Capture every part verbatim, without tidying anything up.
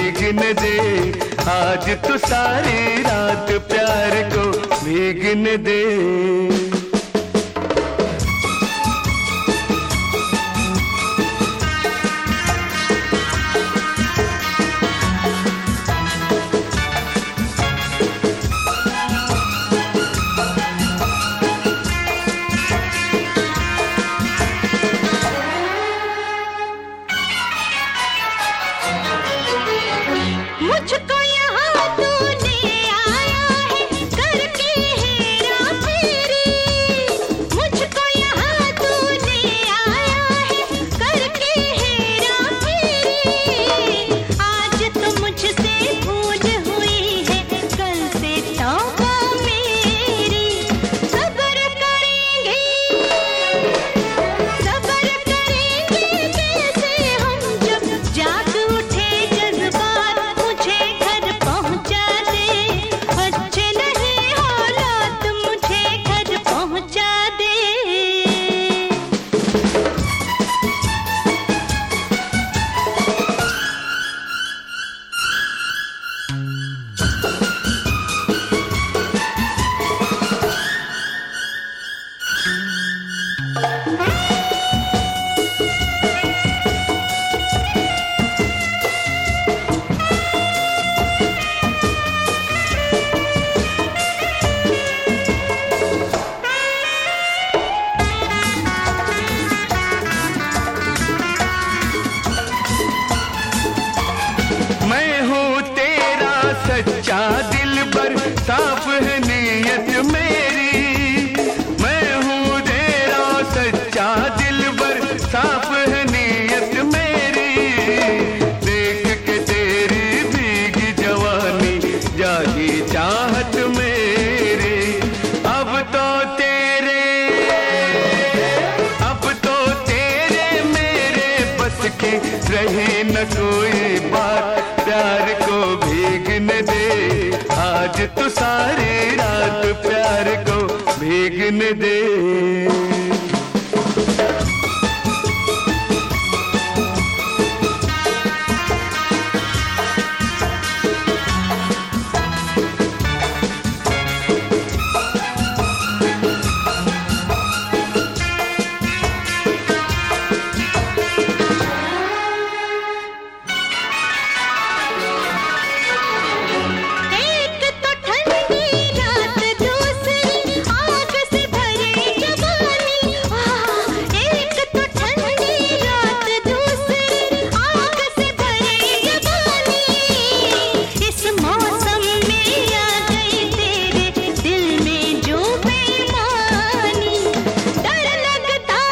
भीगने दे, आज तो सारी रात प्यार को भीगने दे। मुझको यहाँ तूने आया है करके हेरा फेरी, मुझको यहाँ तूने आया है करके हेरा फेरी। आज तो मुझसे भूल हुई है, कल से तौबा मेरी। सब्र करेंगे सब्र करेंगे कैसे हम, जब जाग उठे जज्बात मुझे घर पहुंचा दे। अच्छे नहीं हालात मुझे घर पहुंचा दे। मैं हूँ तेरा सच्चा दिलबर, साफ है नीयत मेरी। मैं हूँ तेरा सच्चा दिलबर, साफ है नीयत मेरी। देख के तेरी भीगी जवानी, जागी चाहत मेरी। अब तो तेरे अब तो तेरे मेरे बस के रही न कोई बात, प्यार को भीगने दे, आज तो सारी रात प्यार को भीगने दे। एक तो ठंडी रात, दूसरी आग से भरी जवानी। एक तो ठंडी रात, दूसरी आग से भरी जवानी। इस मौसम में आ गई तेरे दिल में जो बेईमानी। डर लगता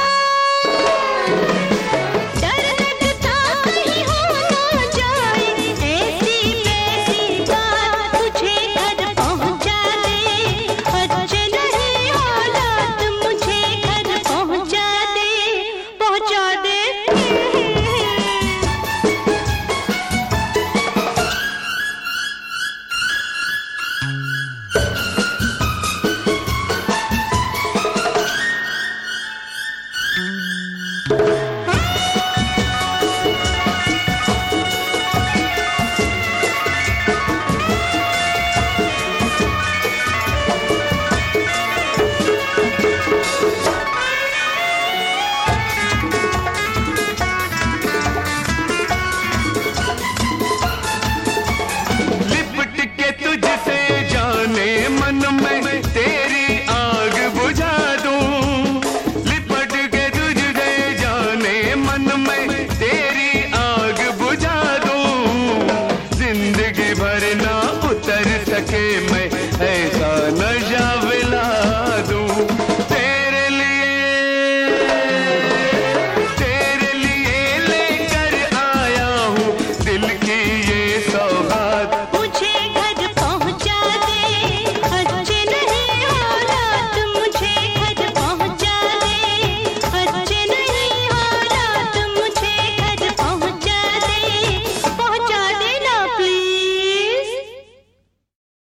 डर लगता कहीं हो ना जाए ऐसी वैसी बात, तुझे घर पहुंचा दे। अच्छे नहीं हालात मुझे घर पहुंचा दे, पहुंचा दे। लिपट के तुझसे जाने मन में तेरी आग बुझा दूं। लिपट के तुझसे जाने मन में तेरी आग बुझा दूं। जिंदगी भर न